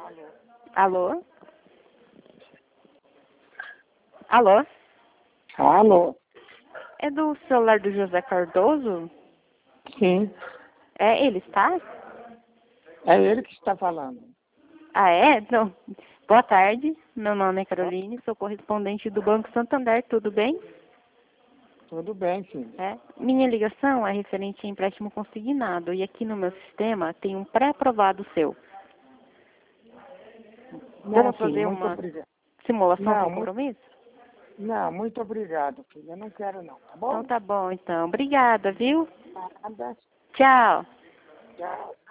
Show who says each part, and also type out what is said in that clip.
Speaker 1: Alô? Alô?
Speaker 2: Alô?
Speaker 1: É do celular do José Cardoso?
Speaker 2: Sim,
Speaker 1: É, ele está?
Speaker 2: é ele que está falando.
Speaker 1: Ah, é? Não. Boa tarde, meu nome é Caroline, sou correspondente do Banco Santander, tudo bem?
Speaker 2: Tudo bem, sim.
Speaker 1: É. Minha ligação é referente a empréstimo consignado e aqui no meu sistema tem um pré-aprovado seu. Deu
Speaker 2: Não,
Speaker 1: para
Speaker 2: sim,
Speaker 1: fazer
Speaker 2: muito
Speaker 1: uma
Speaker 2: obrigado.
Speaker 1: simulação
Speaker 2: Não,
Speaker 1: sem compromisso?
Speaker 2: não, muito obrigado, filha. Eu não quero não, tá
Speaker 1: Então
Speaker 2: bom?
Speaker 1: tá bom, então. Obrigada, viu?
Speaker 2: Nada.
Speaker 1: Tchau.
Speaker 2: Tchau.